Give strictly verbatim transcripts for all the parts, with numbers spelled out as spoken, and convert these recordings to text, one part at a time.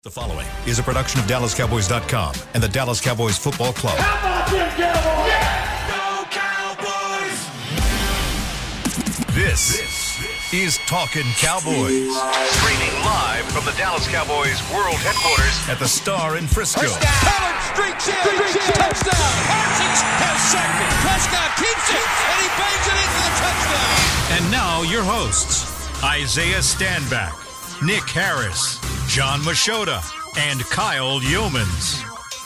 The following is a production of Dallas Cowboys dot com and the Dallas Cowboys Football Club. How about them Cowboys? Yeah! Go Cowboys! This, this is Talkin' Cowboys. Streaming live from the Dallas Cowboys World Headquarters at the Star in Frisco. Pollard streaks in. Streaks in. Touchdown. Parsons has sacked it. Prescott keeps it, and he bangs it in for the touchdown. And now your hosts, Isaiah Stanback, Nick Harris, John Machota, and Kyle Yeomans.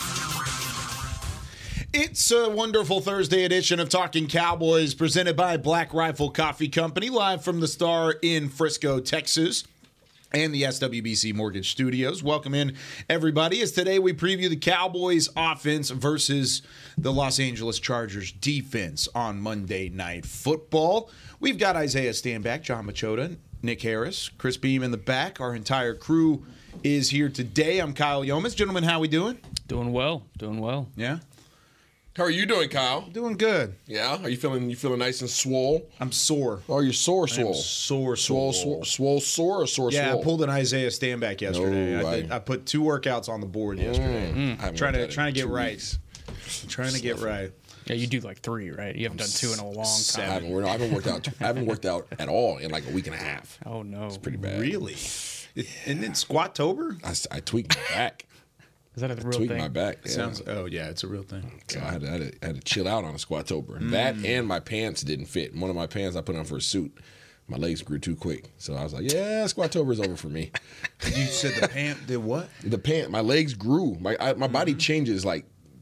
It's a wonderful Thursday edition of Talking Cowboys presented by Black Rifle Coffee Company, live from the Star in Frisco, Texas, and the S W B C Mortgage Studios. Welcome in, everybody, as today we preview the Cowboys offense versus the Los Angeles Chargers defense on Monday Night Football. We've got Isaiah Stanback, John Machota, Nick Harris, Chris Beam in the back. Our entire crew is here today. I'm Kyle Yeomans. Gentlemen, how we doing? Doing well. Doing well. Yeah? How are you doing, Kyle? Doing good. Yeah? Are you feeling you feeling nice and swole? I'm sore. Oh, you're sore, I am swole. sore, Swole, swole. swole, swole, sore, or sore, Yeah, swole? I pulled an Isaiah Stanback yesterday. No, I, did, I- I put two workouts on the board yesterday. Mm. I haven't Trying worked to out trying in to get two right. weeks. Trying to get right. Yeah, you do like three, right? You haven't done two in a long I time. haven't, worked- I haven't worked out. I haven't worked out at all in like a week and a half. Oh no, it's Pretty bad. Really? It, and then Squat-tober? I, s- I tweaked my back. Is that a real tweaked thing? my back. Yeah. Sounds. Oh yeah, it's a real thing. So I had, to, I, had to, I had to chill out on a squat-tober. Mm. That and my pants didn't fit. One of my pants I put on for a suit, my legs grew too quick. So I was like, yeah, squat-tober is over for me. You said the pant did what? The pant, my legs grew. My I, my body changes like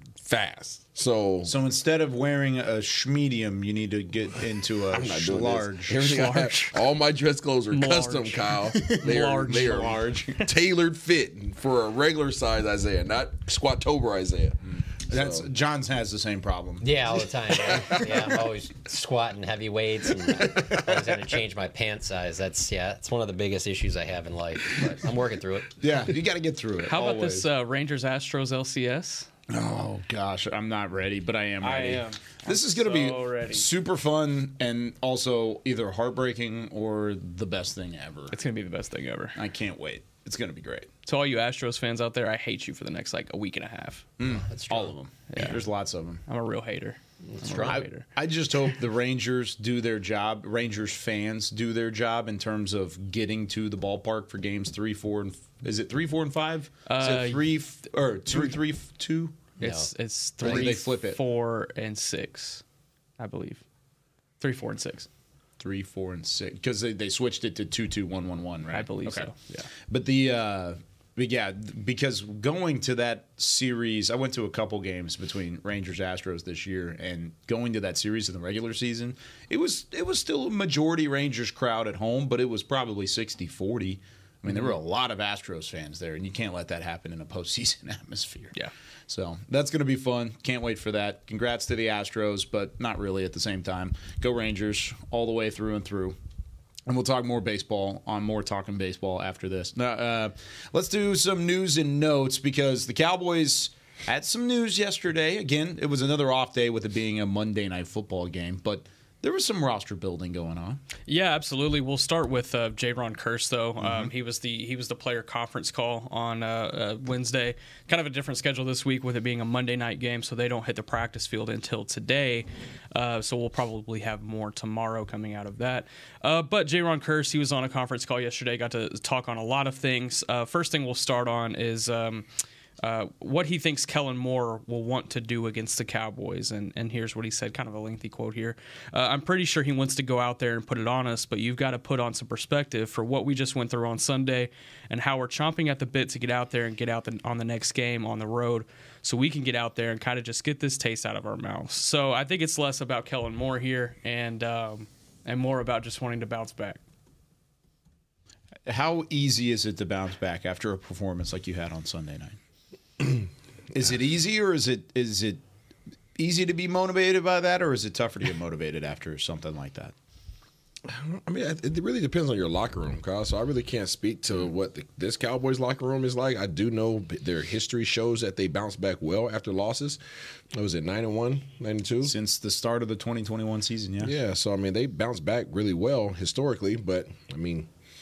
fast. So So instead of wearing a schmedium, you need to get into a I'm not doing large. this. Everything I have, all my dress clothes are Large. custom, Kyle. They are, Large. they are Large. tailored fit for a regular size Isaiah, not squat-tober Isaiah. That's So- John's has the same problem. Yeah, all the time. Man. Yeah, I'm always squatting heavy weights and uh, always having to change my pant size. That's yeah, it's one of the biggest issues I have in life. But I'm working through it. Yeah, you got to get through it. How about always. this uh, Rangers Astros L C S? Oh gosh, I'm not ready, but I am ready. am. This I'm is going to so be ready. super fun and also either heartbreaking or the best thing ever. It's gonna be the best thing ever. I can't wait. It's going to be great. To all you Astros fans out there, I hate you for the next like a week and a half. That's All of them. Yeah. There's lots of them. I'm a real hater. I'm a real I, hater. I just hope the Rangers do their job. Rangers fans do their job in terms of getting to the ballpark for games three, four, and is it three, four, and five? Is Uh, it three f- or two, three, f- two? It's it's Or do three, they flip it? four, and six, I believe. Three, four, and six. Three, four, and six because they, they switched it to two, two, one, one, one, right? I believe so, yeah. But the uh, but yeah, because going to that series, I went to a couple games between Rangers Astros this year, and going to that series in the regular season, it was it was still a majority Rangers crowd at home, but it was probably sixty forty. I mean, there were a lot of Astros fans there, and you can't let that happen in a postseason atmosphere. Yeah. So that's going to be fun. Can't wait for that. Congrats to the Astros, but not really at the same time. Go Rangers all the way through and through. And we'll talk more baseball on more Talking Baseball after this. Now, uh, let's do some news and notes because the Cowboys had some news yesterday. Again, it was another off day with it being a Monday Night Football game, but there was some roster building going on. Yeah, absolutely. We'll start with uh, Jaron Kearse, though. Mm-hmm. Um, he was the he was the player conference call on uh, uh, Wednesday. Kind of a different schedule this week with it being a Monday night game, so they don't hit the practice field until today. Uh, so we'll probably have more tomorrow coming out of that. Uh, but Jaron Kearse, he was on a conference call yesterday. Got to talk on a lot of things. Uh, first thing we'll start on is. Um, Uh, what he thinks Kellen Moore will want to do against the Cowboys. And, and here's what he said, kind of a lengthy quote here. Uh, I'm pretty sure he wants to go out there and put it on us, but you've got to put on some perspective for what we just went through on Sunday and how we're chomping at the bit to get out there and get out the, on the next game on the road so we can get out there and kind of just get this taste out of our mouths. So I think it's less about Kellen Moore here and, um, and more about just wanting to bounce back. How easy is it to bounce back after a performance like you had on Sunday night? Is it easy, or is it is it easy to be motivated by that, or is it tougher to get motivated after something like that? I mean, it really depends on your locker room, Kyle. So I really can't speak to what the, this Cowboys locker room is like. I do know their history shows that they bounce back well after losses. What was it, nine and one, nine and two? Since the start of the twenty twenty-one season, yeah. Yeah, so, I mean, they bounce back really well historically. But, I mean,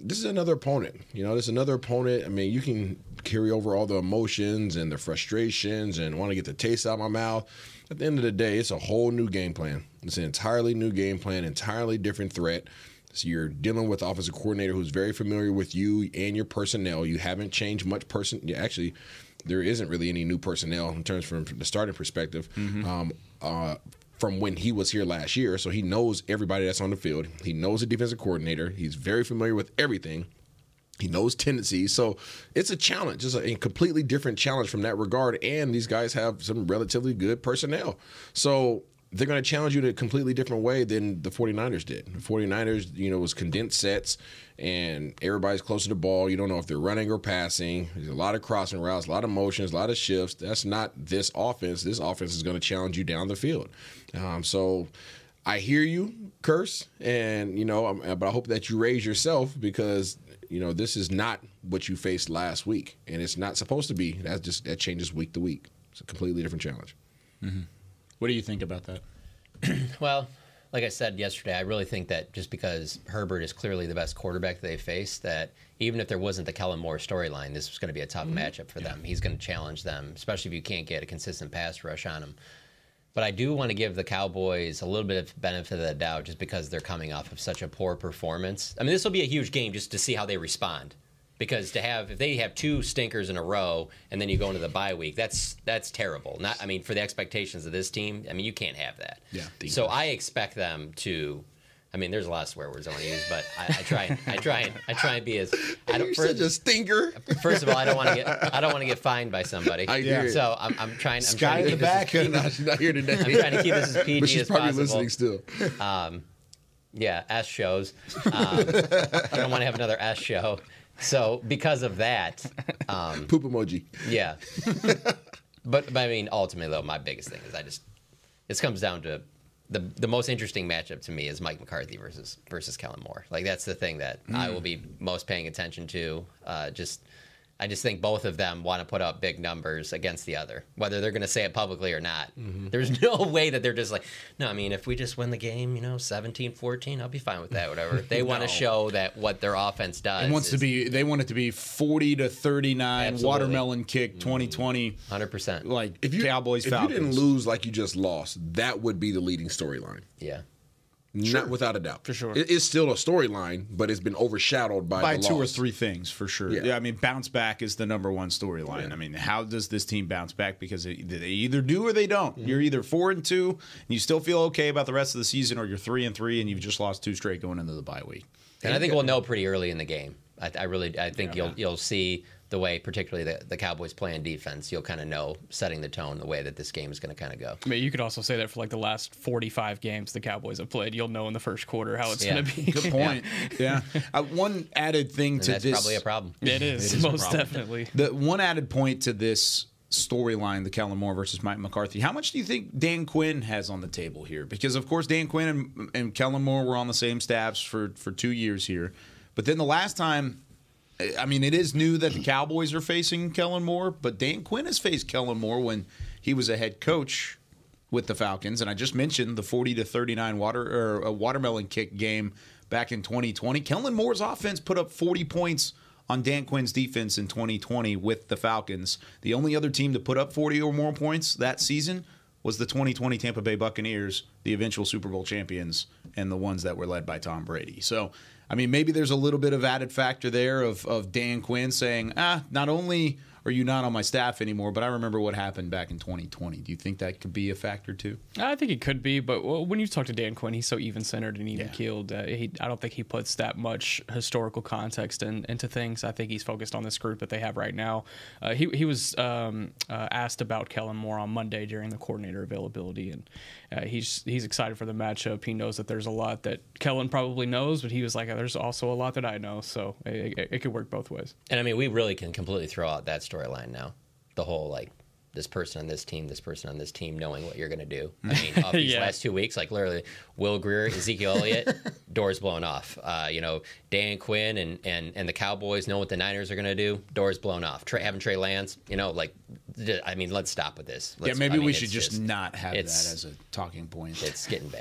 this is another opponent. You know, this is another opponent. I mean, you can carry over all the emotions and the frustrations and want to get the taste out of my mouth. At the end of the day, it's a whole new game plan. It's an entirely new game plan, entirely different threat. So you're dealing with the offensive coordinator who's very familiar with you and your personnel. You haven't changed much person. Yeah, actually, there isn't really any new personnel in terms from the starting perspective. Mm-hmm. Um, uh, from when he was here last year, so he knows everybody that's on the field. He knows the defensive coordinator. He's very familiar with everything. He knows tendencies. So it's a challenge. It's a completely different challenge from that regard, and these guys have some relatively good personnel. So they're going to challenge you in a completely different way than the 49ers did. The 49ers, you know, was condensed sets, and everybody's close to the ball. You don't know if they're running or passing. There's a lot of crossing routes, a lot of motions, a lot of shifts. That's not this offense. This offense is going to challenge you down the field. Um, so I hear you, Curse, and, you know, but I hope that you raise yourself because, you know, this is not what you faced last week, and it's not supposed to be. That just that changes week to week. It's a completely different challenge. Mm-hmm. What do you think about that? Well, like I said yesterday, I really think that just because Herbert is clearly the best quarterback they faced, that even if there wasn't the Kellen Moore storyline, this was going to be a tough mm-hmm. matchup for yeah. them. He's going to challenge them, especially if you can't get a consistent pass rush on him. But I do want to give the Cowboys a little bit of benefit of the doubt just because they're coming off of such a poor performance. I mean, this will be a huge game just to see how they respond. Because to have, if they have two stinkers in a row and then you go into the bye week, that's that's terrible. Not, I mean, for the expectations of this team, I mean, you can't have that. Yeah. So I expect them to. I mean, there's a lot of swear words I want to use, but I, I try, I try, and I try and be as. I don't, You're first, such a stinker. First of all, I don't want to get, I don't want to get fined by somebody. I hear it. So I'm, I'm trying. I'm Sky trying to in the back. She's not here today. I'm trying to keep this as P G but she's as probably possible. listening still. Um, yeah, S shows. Um, I don't want to have another S show. So because of that, um, poop emoji. Yeah. but, but I mean, ultimately though, my biggest thing is I just this comes down to the the most interesting matchup to me is Mike McCarthy versus versus Kellen Moore. Like that's the thing that mm. I will be most paying attention to. Uh, just I just think both of them want to put up big numbers against the other, whether they're going to say it publicly or not. Mm-hmm. There's no way that they're just like, no, I mean, if we just win the game, you know, seventeen fourteen, I'll be fine with that, whatever. They no. want to show that what their offense does. It wants is, to be, they want it to be forty to thirty-nine, absolutely. Watermelon kick, twenty twenty. one hundred percent. Like if you, Cowboys, if Falcons. you didn't lose like you just lost, that would be the leading storyline. Yeah. Sure. Not without a doubt. For sure. It is still a storyline, but it's been overshadowed by, by the two loss. or three things, for sure. Yeah. yeah, I mean, bounce back is the number one storyline. Yeah. I mean, how does this team bounce back? Because they, they either do or they don't. Mm-hmm. You're either four and two, and you still feel okay about the rest of the season, or you're three and three, and you've just lost two straight going into the bye week. And I think we'll know pretty early in the game. I, I really, I think yeah. you'll you'll see the way, particularly the, the Cowboys playing defense, you'll kind of know setting the tone the way that this game is going to kind of go. I mean, you could also say that for like the last forty-five games the Cowboys have played, you'll know in the first quarter how it's yeah. going to be. Good point. yeah. yeah. Uh, one added thing And to that's this. probably a problem. It is, it is most definitely. The one added point to this storyline, the Kellen Moore versus Mike McCarthy. How much do you think Dan Quinn has on the table here? Because, of course, Dan Quinn and, and Kellen Moore were on the same staffs for, for two years here. But then the last time, I mean, it is new that the Cowboys are facing Kellen Moore, but Dan Quinn has faced Kellen Moore when he was a head coach with the Falcons. And I just mentioned the forty to thirty-nine water or a watermelon kick game back in twenty twenty. Kellen Moore's offense put up forty points on Dan Quinn's defense in twenty twenty with the Falcons. The only other team to put up forty or more points that season was the twenty twenty Tampa Bay Buccaneers, the eventual Super Bowl champions, and the ones that were led by Tom Brady. So, I mean, maybe there's a little bit of added factor there of, of Dan Quinn saying, ah, not only are you not on my staff anymore, but I remember what happened back in twenty twenty. Do you think that could be a factor too? I think it could be, but when you talk to Dan Quinn, he's so even-centered and even-keeled. Uh, he, I don't think he puts that much historical context in, into things. I think he's focused on this group that they have right now. Uh, he he was um, uh, asked about Kellen Moore on Monday during the coordinator availability, and uh, he's he's excited for the matchup. He knows that there's a lot that Kellen probably knows, but he was like, there's also a lot that I know, so it, it, it could work both ways. And I mean, we really can completely throw out that storyline now. The whole, like, this person on this team, this person on this team, knowing what you're going to do. I mean, off these yeah. last two weeks, like, literally, Will Grier, Ezekiel Elliott, doors blown off. Uh, you know, Dan Quinn and, and, and the Cowboys know what the Niners are going to do, doors blown off. Trey, having Trey Lance, you know, like, I mean, let's stop with this. Let's, yeah, maybe I mean, we should just, just not have that it's- as a talking point. It's getting bad.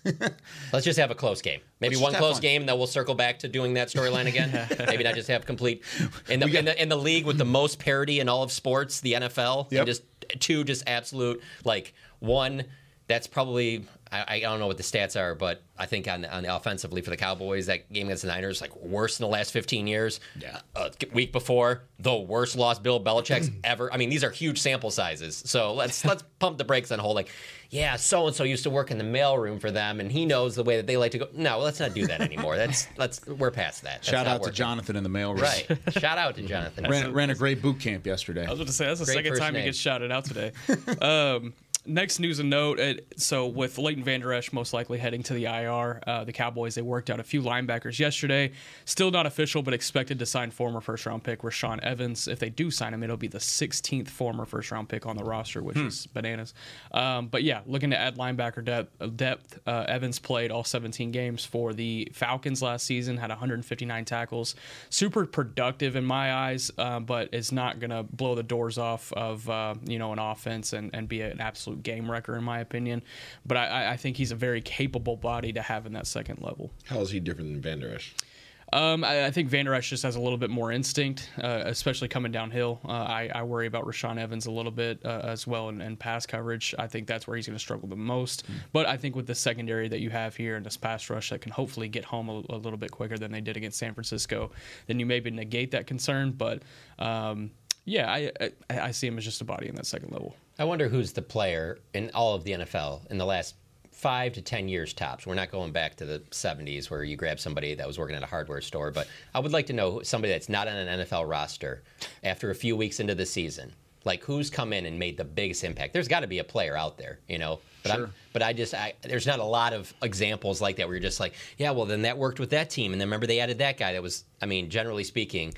Let's just have a close game. Maybe Let's one just have close fun. game, and then we'll circle back to doing that storyline again. Maybe not just have complete in the, in the in the league with the most parity in all of sports, the N F L, Yep. and just two just absolute like one. That's probably I, I don't know what the stats are, but I think on on the offensively for the Cowboys, that game against the Niners like worse in the last fifteen years. Yeah. Uh, week before, the worst loss Bill Belichick's ever. I mean, these are huge sample sizes. So let's let's pump the brakes on whole like, yeah, so and so used to work in the mailroom for them, and he knows the way that they like to go. No, let's not do that anymore. That's let's we're past that. That's Shout not out to working. Jonathan in the mail room. Right. Shout out to Jonathan. Ran, ran a great boot camp yesterday. I was about to say that's the Great second first time he name. gets shouted out today. um, next news and note. It, so with Leighton Vander Esch most likely heading to the I R, uh, the Cowboys they worked out a few linebackers yesterday. Still not official, but expected to sign former first round pick Rashaan Evans. If they do sign him, it'll be the sixteenth former first round pick on the roster, which Hmm. is bananas. Um, but yeah, looking to add linebacker depth. depth uh, Evans played all seventeen games for the Falcons last season, had one hundred fifty-nine tackles, super productive in my eyes, uh, but is not going to blow the doors off of uh, you know an offense and, and be an absolute game wrecker in my opinion. But I, I think he's a very capable body to have in that second level. How is he different than Van Der Esch? Um, I, I think Vander Esch just has a little bit more instinct, uh, especially coming downhill. Uh, I, I worry about Rashaan Evans a little bit uh, as well in, in pass coverage. I think that's where he's going to struggle the most. Mm. But I think with the secondary that you have here and this pass rush that can hopefully get home a, a little bit quicker than they did against San Francisco, then you maybe negate that concern. But um, yeah, I, I I see him as just a body in that second level. I wonder who's the player in all of the N F L in the last five to ten years tops. We're not going back to the seventies where you grab somebody that was working at a hardware store, but I would like to know somebody that's not on an N F L roster after a few weeks into the season. Like who's come in and made the biggest impact? There's got to be a player out there, you know. But Sure. I'm, but I just I, there's not a lot of examples like that where you're just like, yeah, well then that worked with that team, and then remember they added that guy that was. I mean, generally speaking,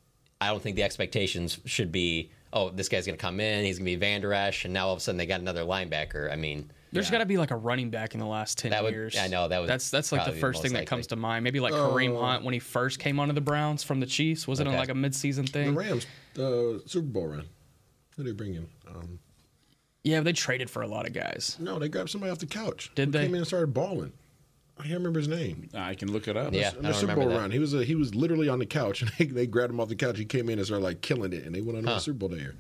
I don't think the expectations should be, oh, this guy's going to come in, he's going to be Van Der Esch, and now all of a sudden they got another linebacker. I mean. There's Yeah. got to be like a running back in the last ten That would- years. I know, that would That's that's like the probably be first most thing that likely. comes to mind. Maybe like Kareem Hunt when he first came onto the Browns from the Chiefs. Was it on Okay. like a midseason The thing? Rams, uh, Super Bowl run. Who did they bring in? Um, Yeah, they traded for a lot of guys. no, they grabbed somebody off the couch. Did who they? Came in and started balling. I can't remember his name. I can look it up. Yeah. In I the don't Super remember Bowl that. run, he was a, he was literally on the couch, and they, they grabbed him off the couch. He came in and started like killing it, and they went on to Huh. the Super Bowl that year.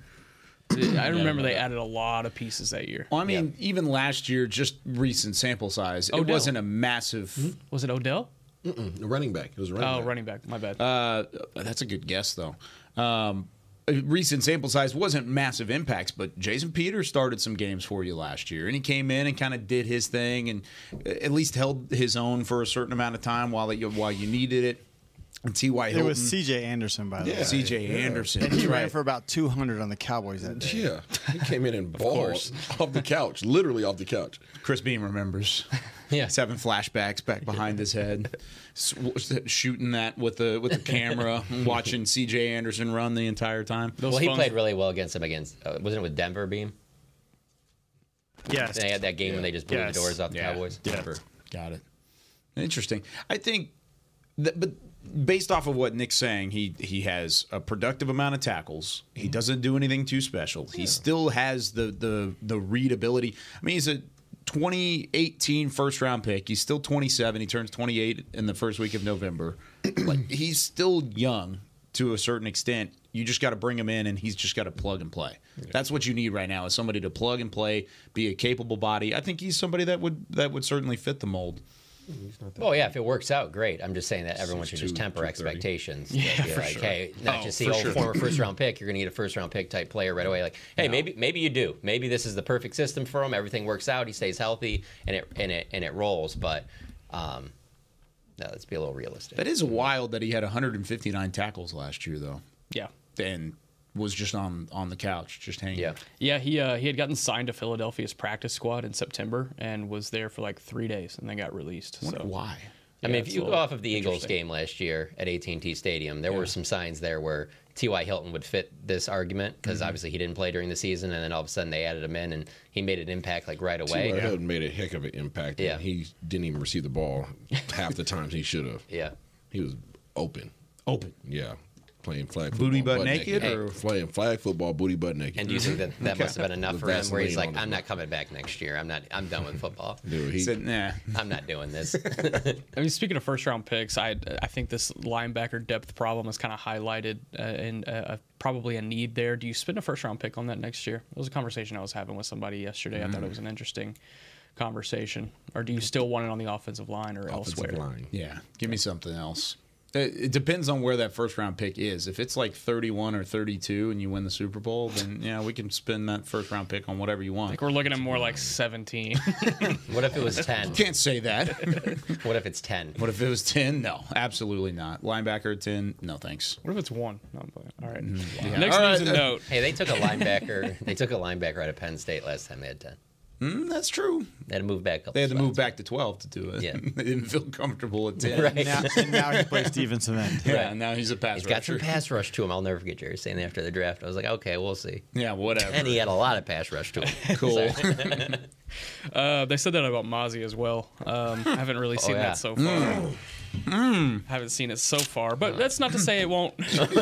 I remember they added a lot of pieces that year. Well, I mean, even last year, just recent sample size, it Odell. wasn't a massive. Was it Odell? Mm-mm, a running back. It was a running Oh, back. running back. My bad. Uh, that's a good guess, though. Um, recent sample size wasn't massive impacts, but Jason Peters started some games for you last year, and he came in and kind of did his thing, and at least held his own for a certain amount of time while you while you needed it. And T Y It Hilton, was C J Anderson, by the way. C J Anderson, And he that's ran right. for about two hundred on the Cowboys that day. Yeah, he came in and balled course. off the couch, literally off the couch. Chris Beam remembers. Yeah. He's having flashbacks back behind his head, s- shooting that with the with the camera, watching C J Anderson run the entire time. Those Well, he phones- played really well against them against, uh, wasn't it with Denver, Beam? Yes. They had that game when they just blew Yes. the doors off the Yeah. Cowboys. Denver. Got it. Interesting. I think, that, but based off of what Nick's saying, he he has a productive amount of tackles. He doesn't do anything too special. He still has the the the readability. I mean, he's a twenty eighteen first round pick. He's still twenty-seven. He turns twenty-eight in the first week of November. Like he's still young to a certain extent. You just got to bring him in, and he's just got to plug and play. That's what you need right now is somebody to plug and play, be a capable body. I think he's somebody that would that would certainly fit the mold. Oh yeah, if it works out, great. I'm just saying that everyone should just six two, temper two thirty. expectations. Yeah, for like, sure. hey, not Oh, just see for old sure. former first round pick. You're going to get a first round pick type player right away. Like, hey, maybe maybe you do. Maybe this is the perfect system for him. Everything works out. He stays healthy, and it and it and it rolls. But um, no, let's be a little realistic. That is wild that he had one hundred fifty-nine tackles last year, though, Yeah. and was just on on the couch, just hanging. Yeah. Yeah, he uh, he had gotten signed to Philadelphia's practice squad in September and was there for like three days and then got released. I wonder So why? I Yeah, mean, if it's you a go little off of the Eagles interesting. game last year at A T and T Stadium, there were some signs there where T Y. Hilton would fit this argument because Mm-hmm. obviously he didn't play during the season, and then all of a sudden they added him in, and he made an impact like right T away. Y. Hilton made a heck of an impact. Yeah. And he didn't even receive the ball half the times he should have. Yeah. He was open. Open. Yeah. playing flag football. Booty butt naked, naked or playing flag football, booty butt naked. And do you think that that must have been enough With for him, where he's Vaseline like, on "I'm the not coming back next year. I'm not. I'm done with football. Dude, he, he said, "Nah." I'm not doing this." I mean, speaking of first round picks, I I think this linebacker depth problem is kind of highlighted uh, and uh, probably a need there. Do you spend a first round pick on that next year? It was a conversation I was having with somebody yesterday. I thought it was an interesting conversation. Or do you still want it on the offensive line or offensive elsewhere? line. Yeah, give me something else. It, it depends on where that first round pick is. If it's like thirty-one or thirty-two and you win the Super Bowl, then yeah, we can spend that first round pick on whatever you I want. think we're looking at more like seventeen. What if it was ten? Can't say that. What if it's ten? What if it was ten? No, absolutely not. Linebacker at ten? No, thanks. What if it's one? No, I'm playing. All right. Yeah. Next All news right, and uh, note. Hey, they took a linebacker. They took a linebacker out of Penn State last time they had ten. Mm, that's true. They had to move back. A couple They had to spots. move back to twelve to do it. Yeah. They didn't feel comfortable at ten. Right. Now, and now he plays defensive end. Yeah, Right. now he's a pass He's got some rusher. pass rush to him. I'll never forget Jerry saying that after the draft. I was like, okay, we'll see. Yeah, whatever. And he had a lot of pass rush to him. Cool. Uh, they said that about Mozzie as well. Um, I haven't really seen yeah. that so far. Mm. Haven't seen it so far, but that's not to say it won't.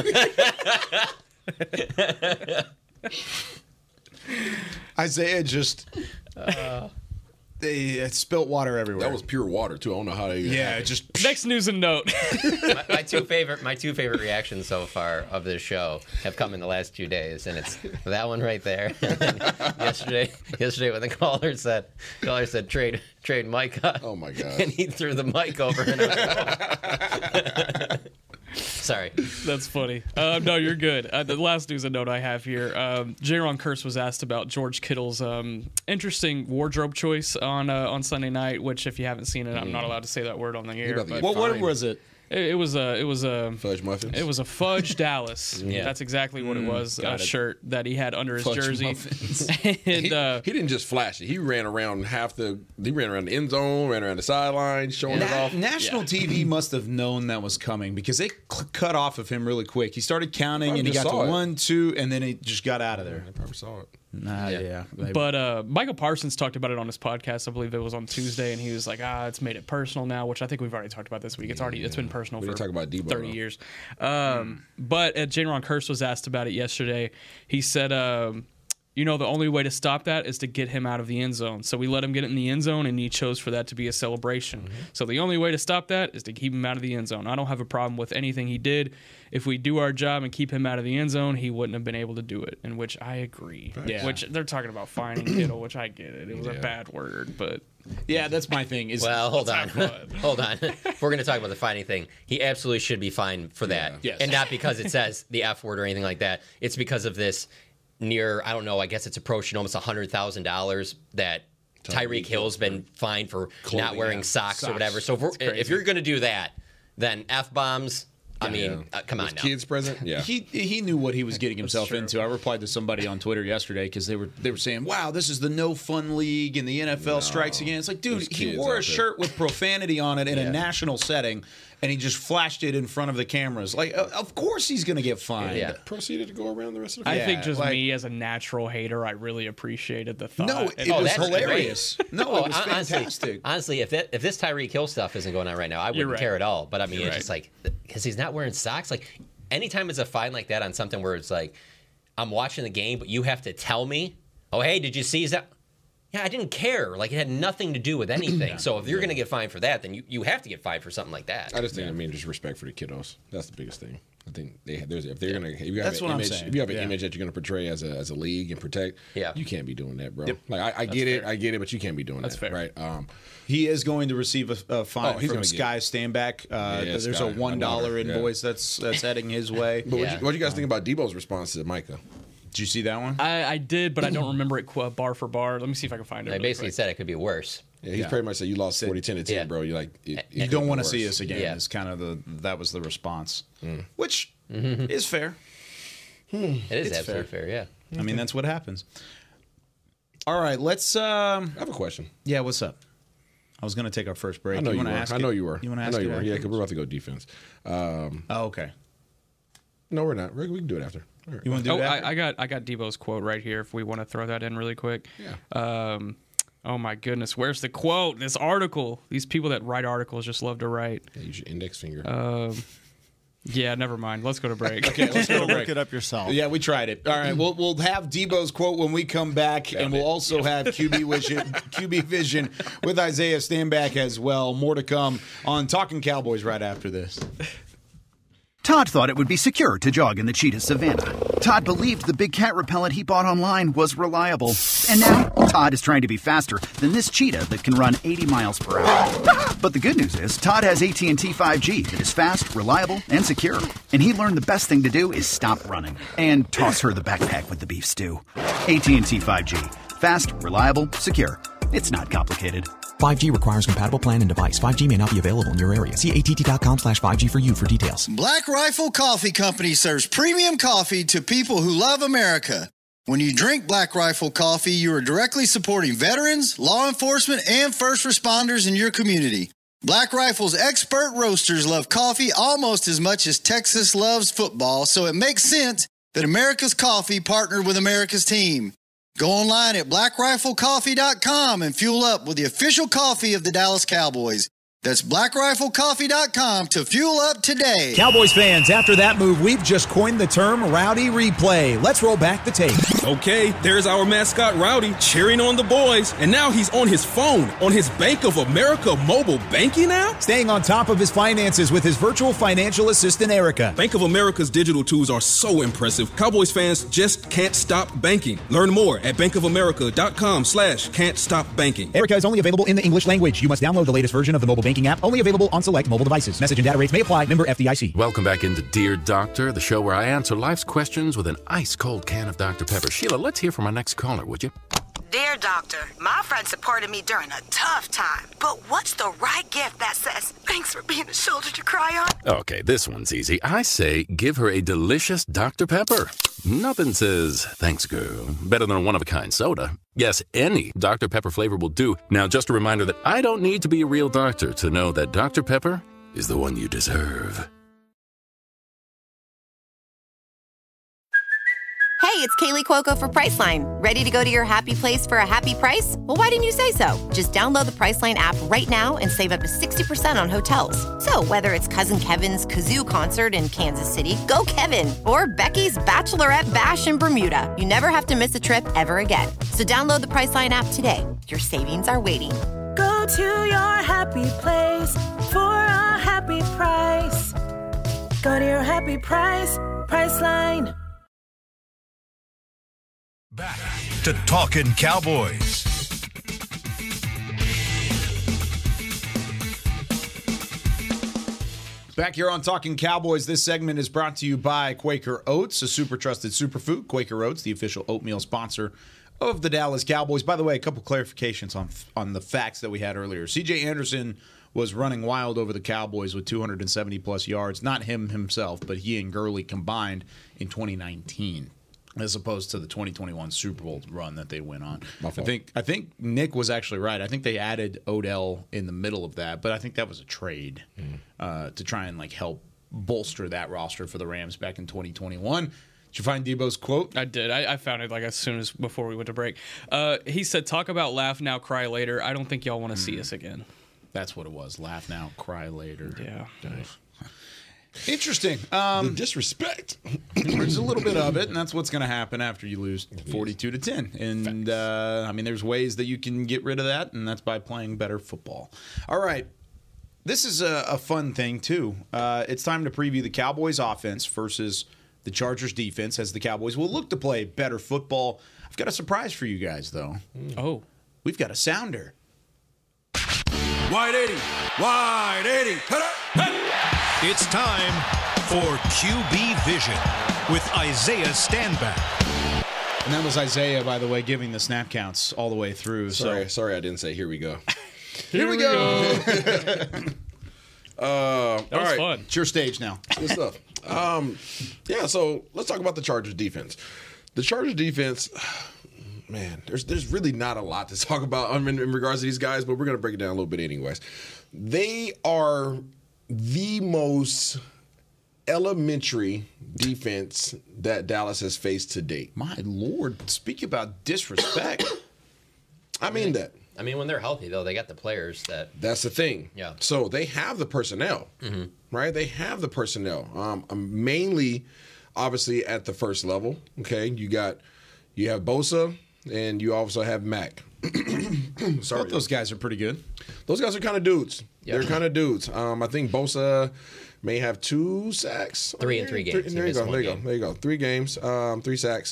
Isaiah just uh, they uh, spilt water everywhere. That was pure water too. I don't know how they. yeah, it just Next news and note. my, my two favorite, my two favorite reactions so far of this show have come in the last two days, and it's that one right there. And then yesterday, yesterday when the caller said, caller said trade, trade Micah. Oh my god. And he threw the mic over. And I was Sorry. That's funny. Uh, no, you're good. Uh, the last news and note I have here: um, Jaron Kearse was asked about George Kittle's um, interesting wardrobe choice on uh, on Sunday night. Which, if you haven't seen it, I'm not allowed to say that word on the air. about to But get what word fine. was it? it, it was a it was a Fudge muffins. it was a fudge Dallas. Yeah. That's exactly what it was. A got it. shirt that he had under his Fudge jersey. muffins. and He, uh, he didn't just flash it. He ran around half the. He ran around the end zone, ran around the sideline, showing it Na- off. National T V must have known that was coming because they cl- cut off of him really quick. He started counting Probably and he got just to saw it. one, two, and then he just got out of there. I probably saw it. Nah, yeah. They- But uh, Michael Parsons talked about it on his podcast. I believe it was on Tuesday, and he was like, "Ah, it's made it personal now," which I think we've already talked about this week. It's already it's been personal We for didn't talk about Debo, thirty though. years. Um, But uh, Jaron Kearse was asked about it yesterday. He said, um, "You know, the only way to stop that is to get him out of the end zone. So we let him get it in the end zone, and he chose for that to be a celebration. Mm-hmm. So the only way to stop that is to keep him out of the end zone. I don't have a problem with anything he did. If we do our job and keep him out of the end zone, he wouldn't have been able to do it." In which I agree. Yeah. Which they're talking about fining Kittle, which I get it. It was a Yeah. bad word, but yeah, that's my thing. Is Well, hold on, Let's have fun. hold on. If we're going to talk about the fining thing, he absolutely should be fined for that, Yes. and not because it says the F word or anything like that. It's because of this near, I don't know, I guess it's approaching almost one hundred thousand dollars that Tyreek Hill's been fined for not wearing yeah. socks, or Socks. whatever. So if, we're, if you're going to do that, then F bombs. I mean, Yeah. uh, come on With now. kids present. Yeah. he he knew what he was getting himself true. into. I replied to somebody on Twitter yesterday because they were they were saying, "Wow, this is the no fun league and the N F L strikes again." It's like, dude, There's he kids wore a out there. shirt with profanity on it in Yeah. a national setting, and he just flashed it in front of the cameras. Like, uh, of course he's going to get fined. Yeah. Proceeded to go around the rest of the I Yeah, think just like- me as a natural hater, I really appreciated the thought. No, And it Oh, was that's great. hilarious. No, Oh, it was hon- honestly, fantastic. Honestly, if that, if this Tyreek Hill stuff isn't going on right now, I wouldn't right. care at all. But I mean, You're it's right. just like because he's not wearing socks. Like anytime it's a fine like that on something where it's like I'm watching the game, but you have to tell me, oh hey, did you see that? Yeah, I didn't care. Like it had nothing to do with anything. So if you're going to get fined for that, then you, you have to get fined for something like that. I just think I mean just respect for the kiddos. That's the biggest thing. I think they there's if they're gonna if you have That's an what I'm image saying. if you have an Yeah. image that you're gonna portray as a as a league and protect, Yeah. you can't be doing that, bro. Like I, I get it, I get it, but you can't be doing That's that, fair. right? Um, He is going to receive a, a fine Oh, he's from gonna Sky Standback. Uh, Yeah, there's Sky. a one I know dollar her. Yeah. invoice that's that's heading his way. but what Yeah. you, what you guys think about Debo's response to Micah? Did you see that one? I, I did, but I don't remember it qu- bar for bar. Let me see if I can find it. They really basically quick. said it could be worse. Yeah, he's Yeah. pretty much said you lost forty ten to ten, Yeah. bro. You like it, it You could don't be want to worse. see us again. Yeah. Is kind of the that was the response, Mm. which is fair. It is It's absolutely fair. Yeah. I mean, that's what happens. All right, let's. Um, I have a question. yeah, what's up? I was going to take our first break. I know you, wanna were. ask I it? know you were. You want to I ask know you it were. Yeah, because afterwards? we're about to go defense. Um, Oh, okay. no, we're not. We're, we can do it after. All right. You want to do Oh, it? after? I, I got I got Debo's quote right here. If we want to throw that in really quick. Yeah. Um, oh my goodness, where's the quote? This article. These people that write articles just love to write. Yeah, use your index finger. Um, Yeah, never mind. Let's go to break. Okay, let's go to break. Look it up yourself. Yeah, we tried it. All right, we'll we'll have Debo's quote when we come back, and we'll also have Q B Vision, Q B Vision with Isaiah Stanback as well. More to come on Talking Cowboys right after this. Todd thought it would be secure to jog in the cheetah savanna. Todd believed the big cat repellent he bought online was reliable. And now, Todd is trying to be faster than this cheetah that can run eighty miles per hour. But the good news is, Todd has A T and T five G that is fast, reliable, and secure. And he learned the best thing to do is stop running and toss her the backpack with the beef stew. A T and T five G. Fast, reliable, secure. It's not complicated. five G requires compatible plan and device. five G may not be available in your area. See A T T dot com slash five G for you for details. Black Rifle Coffee Company serves premium coffee to people who love America. When you drink Black Rifle Coffee, you are directly supporting veterans, law enforcement, and first responders in your community. Black Rifle's expert roasters love coffee almost as much as Texas loves football, so it makes sense that America's Coffee partnered with America's team. Go online at black rifle coffee dot com and fuel up with the official coffee of the Dallas Cowboys. That's black rifle coffee dot com to fuel up today. Cowboys fans, after that move, we've just coined the term Rowdy Replay. Let's roll back the tape. Okay, there's our mascot Rowdy cheering on the boys. And now he's on his phone, on his Bank of America mobile banking app? Staying on top of his finances with his virtual financial assistant, Erica. Bank of America's digital tools are so impressive. Cowboys fans just can't stop banking. Learn more at bankofamerica.com slash can't stop banking. Erica is only available in the English language. You must download the latest version of the mobile banking app, only available on select mobile devices. Message and data rates may apply. Member F D I C. Welcome back into Dear Doctor, the show where I answer life's questions with an ice-cold can of Doctor Pepper. Sheila, let's hear from our next caller, would you? Dear Doctor, my friend supported me during a tough time, but what's the right gift that says, thanks for being a shoulder to cry on? Okay, this one's easy. I say give her a delicious Doctor Pepper. Nothing says, thanks, girl, better than a one-of-a-kind soda. Yes, any Doctor Pepper flavor will do. Now, just a reminder that I don't need to be a real doctor to know that Doctor Pepper is the one you deserve. Hey, it's Kaylee Cuoco for Priceline. Ready to go to your happy place for a happy price? Well, why didn't you say so? Just download the Priceline app right now and save up to sixty percent on hotels. So whether it's Cousin Kevin's Kazoo Concert in Kansas City, go Kevin, or Becky's Bachelorette Bash in Bermuda, you never have to miss a trip ever again. So download the Priceline app today. Your savings are waiting. Go to your happy place for a happy price. Go to your happy price, Priceline. Back to Talking Cowboys. Back here on Talking Cowboys, this segment is brought to you by Quaker Oats, a super trusted superfood. Quaker Oats, the official oatmeal sponsor of the Dallas Cowboys. By the way, a couple clarifications on on the facts that we had earlier. C J Anderson was running wild over the Cowboys with two hundred seventy plus yards. Not him himself, but he and Gurley combined in twenty nineteen. As opposed to the twenty twenty-one Super Bowl run that they went on. I think I think Nick was actually right. I think they added Odell in the middle of that, but I think that was a trade mm. uh, to try and like help bolster that roster for the Rams back in twenty twenty-one. Did you find Debo's quote? I did. I, I found it like as soon as before we went to break. Uh, he said, "Talk about laugh now, cry later. I don't think y'all want to mm. see us again." That's what it was. Laugh now, cry later. Yeah. Nice. Interesting. Um, the disrespect. There's a little bit of it, and that's what's going to happen after you lose forty-two to ten. And uh, I mean, there's ways that you can get rid of that, and that's by playing better football. All right. This is a, a fun thing, too. Uh, it's time to preview the Cowboys offense versus the Chargers defense, as the Cowboys will look to play better football. I've got a surprise for you guys, though. Oh. We've got a sounder. Wide eighty. Wide eighty. It's time for Q B Vision with Isaiah Stanback. And that was Isaiah, by the way, giving the snap counts all the way through. Sorry, so. sorry I didn't say here we go. here, here we go. uh, all that was right. fun. It's your stage now. Good stuff. Um, yeah, so let's talk about the Chargers defense. The Chargers defense, man, there's there's really not a lot to talk about in, in regards to these guys, but we're going to break it down a little bit anyways. They are the most elementary defense that Dallas has faced to date. My Lord, speak about disrespect. I mean that. I mean, when they're healthy, though, they got the players that. That's the thing. Yeah. So they have the personnel, mm-hmm. right? They have the personnel. Um, mainly, obviously, at the first level. Okay, you got you have Bosa, and you also have Mac. Sorry, both those guys are pretty good. Those guys are kind of dudes. Yep. They're kind of dudes. Um, I think Bosa may have two sacks. Three in three games. Three, there you go. There you go. There you go. Three games. Um, three sacks,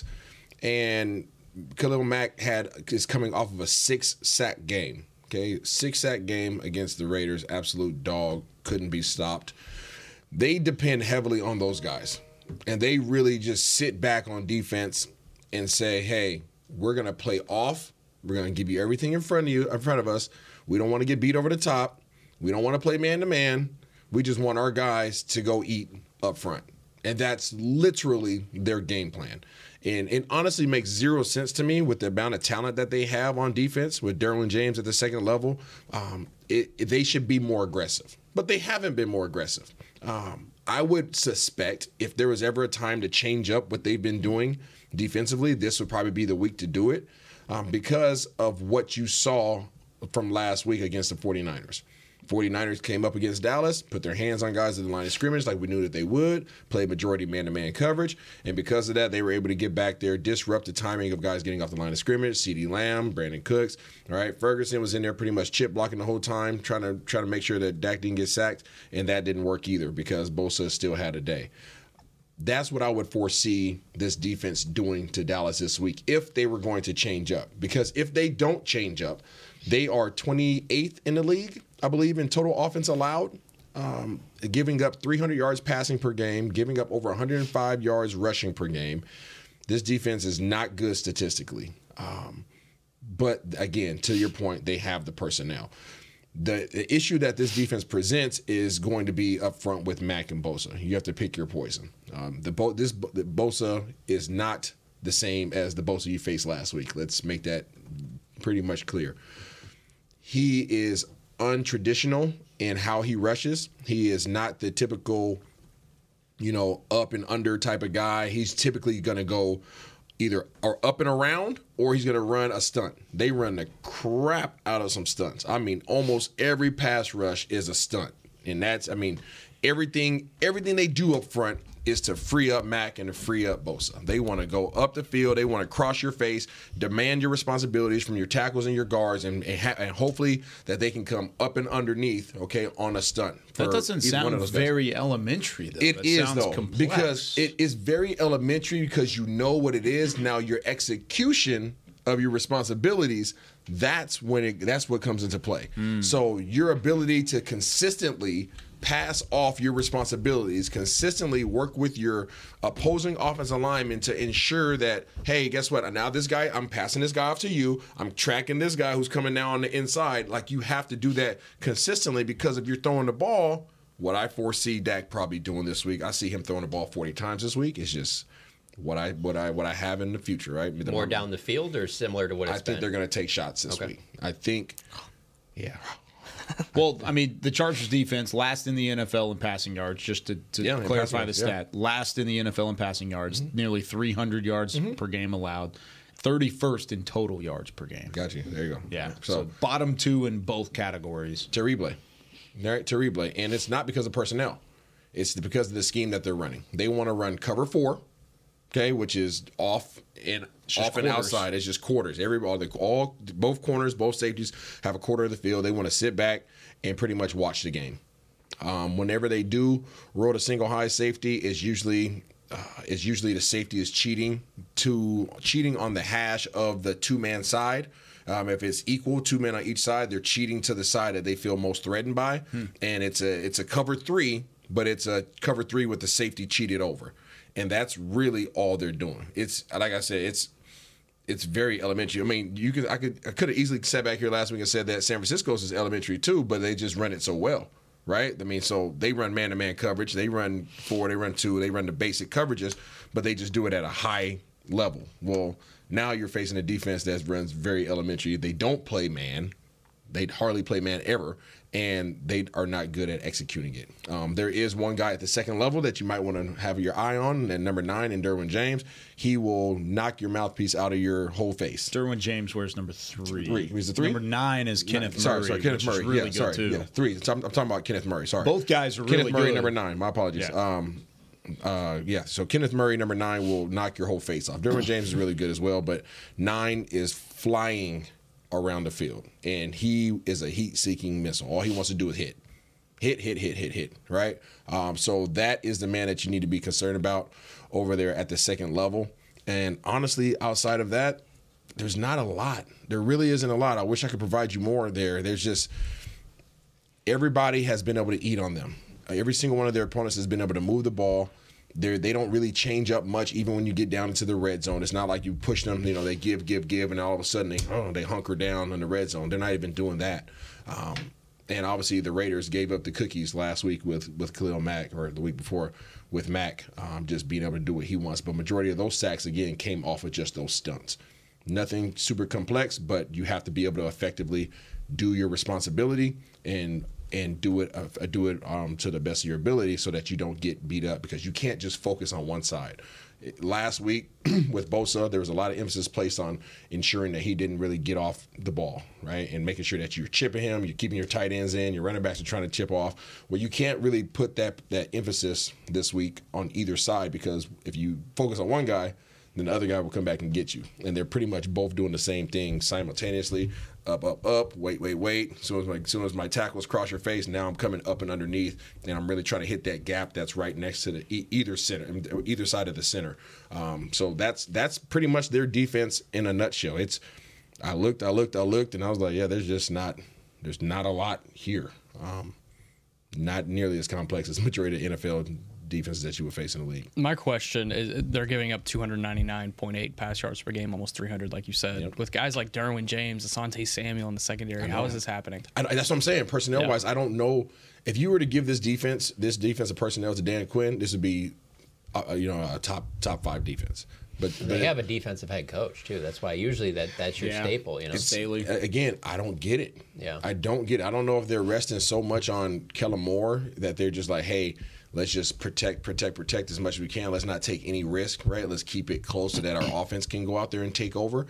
and Khalil Mack had is coming off of a six sack game. Okay, six sack game against the Raiders. Absolute dog. Couldn't be stopped. They depend heavily on those guys, and they really just sit back on defense and say, "Hey, we're gonna play off. We're gonna give you everything in front of you, in front of us. We don't want to get beat over the top. We don't want to play man to man. We just want our guys to go eat up front." And that's literally their game plan. And it honestly makes zero sense to me with the amount of talent that they have on defense with Derwin James at the second level. Um, it, it, they should be more aggressive, but they haven't been more aggressive. Um, I would suspect if there was ever a time to change up what they've been doing defensively, this would probably be the week to do it um, because of what you saw from last week against the 49ers. 49ers came up against Dallas, put their hands on guys at the line of scrimmage like we knew that they would, played majority man-to-man coverage, and because of that, they were able to get back there, disrupt the timing of guys getting off the line of scrimmage, CeeDee Lamb, Brandon Cooks, all right? Ferguson was in there pretty much chip blocking the whole time, trying to trying to make sure that Dak didn't get sacked, and that didn't work either because Bosa still had a day. That's what I would foresee this defense doing to Dallas this week if they were going to change up. Because if they don't change up, they are twenty-eighth in the league, I believe, in total offense allowed, um, giving up three hundred yards passing per game, giving up over one hundred five yards rushing per game. This defense is not good statistically. Um, but, again, to your point, they have the personnel. The, the issue that this defense presents is going to be up front with Mack and Bosa. You have to pick your poison. Um, the Bo- this the Bosa is not the same as the Bosa you faced last week. Let's make that pretty much clear. He is untraditional in how he rushes. He is not the typical, you know, up and under type of guy. He's typically going to go either or up and around or he's going to run a stunt. They run the crap out of some stunts. I mean, almost every pass rush is a stunt. And that's, I mean, everything everything they do up front is to free up Mack and to free up Bosa. They want to go up the field. They want to cross your face, demand your responsibilities from your tackles and your guards, and, and, ha- and hopefully that they can come up and underneath, okay, on a stunt. That doesn't sound very elementary, though. It that is, sounds though, complex. because it is very elementary because you know what it is. Now your execution of your responsibilities, that's when it, that's what comes into play. Mm. So your ability to consistently pass off your responsibilities, consistently work with your opposing offensive lineman to ensure that, hey, guess what? Now this guy, I'm passing this guy off to you. I'm tracking this guy who's coming down on the inside. Like, you have to do that consistently because if you're throwing the ball, what I foresee Dak probably doing this week, I see him throwing the ball forty times this week. It's just what I what I what I have in the future, right? The More down the field or similar to what it's I think been? they're going to take shots this Okay. week. I think, yeah. Well, I mean, the Chargers defense last in the N F L in passing yards, just to, to Yeah, in clarify passing the yards, stat. Last in the N F L in passing yards, Mm-hmm. nearly three hundred yards per game allowed. thirty-first in total yards per game. Got you. There you go. Yeah. So, So, bottom two in both categories. Terrible. Right, terrible. And it's not because of personnel. It's because of the scheme that they're running. They want to run cover four, okay, which is off and off and quarters. outside. It's just quarters. Everybody, all both corners, both safeties have a quarter of the field. They want to sit back and pretty much watch the game. Um, whenever they do roll a single high safety, is usually uh, is usually the safety is cheating to cheating on the hash of the two man side. Um, if it's equal, two men on each side, they're cheating to the side that they feel most threatened by, hmm. and it's a it's a cover three, but it's a cover three with the safety cheated over, and that's really all they're doing. It's like I said, it's it's very elementary. I mean, you could I could I could have easily sat back here last week and said that San Francisco's is elementary too, but they just run it so well, right? I mean, so they run man to man coverage, they run four, they run two, they run the basic coverages, but they just do it at a high level. Well, now you're facing a defense that runs very elementary. They don't play man. They hardly play man ever, and they are not good at executing it. Um, there is one guy at the second level that you might want to have your eye on, and number nine, in Derwin James. He will knock your mouthpiece out of your whole face. Derwin James wears number three. Three. He's the three? Number nine is Kenneth nine. Sorry, Murray. sorry, Kenneth Murray. Really yeah, good sorry. too. Yeah, three. So I'm, I'm talking about Kenneth Murray. Sorry. Both guys are really Kenneth Murray, good. number nine. My apologies. Yeah. Um, uh, yeah, so Kenneth Murray, number nine, will knock your whole face off. Derwin James is really good as well, but nine is flying around the field, and he is a heat-seeking missile. All he wants to do is hit. Hit, hit, hit, hit, hit, right? Um, so that is the man that you need to be concerned about over there at the second level. And honestly, outside of that, there's not a lot. There really isn't a lot. I wish I could provide you more there. There's just everybody has been able to eat on them. Every single one of their opponents has been able to move the ball. They're, they don't really change up much, even when you get down into the red zone. It's not like you push them, you know, they give, give, give, and all of a sudden they oh, they hunker down in the red zone. They're not even doing that. Um, and obviously the Raiders gave up the cookies last week with, with Khalil Mack, or the week before with Mack, um, just being able to do what he wants. But majority of those sacks, again, came off of just those stunts. Nothing super complex, but you have to be able to effectively do your responsibility and and do it uh, do it um, to the best of your ability so that you don't get beat up, because you can't just focus on one side. Last week with Bosa, there was a lot of emphasis placed on ensuring that he didn't really get off the ball, right? And making sure that you're chipping him, you're keeping your tight ends in, your running backs are trying to chip off. Well, you can't really put that that emphasis this week on either side, because if you focus on one guy, then the other guy will come back and get you. And they're pretty much both doing the same thing simultaneously. Up, up, up, wait, wait, wait. As soon as my, as soon as my tackles cross your face, now I'm coming up and underneath, and I'm really trying to hit that gap that's right next to the e- either center, either side of the center. Um, so that's that's pretty much their defense in a nutshell. It's I looked, I looked, I looked, and I was like, yeah, there's just not there's not a lot here. Um, not nearly as complex as the majority of N F L defenses that you would face in the league. My question is, they're giving up two ninety-nine point eight pass yards per game, almost three hundred, like you said. Yep. With guys like Derwin James, Asante Samuel in the secondary, how is this happening? I, that's what I'm saying. Personnel-wise, yeah. I don't know. If you were to give this defense, this defensive personnel to Dan Quinn, this would be, uh, you know, a top top five defense. But they have a defensive head coach too. That's why usually that that's your yeah. staple. You know, it's, again, I don't get it. Yeah, I don't get it. I don't know if they're resting so much on Kellen Moore that they're just like, hey, let's just protect, protect, protect as much as we can. Let's not take any risk, right? Let's keep it close so that our offense can go out there and take over.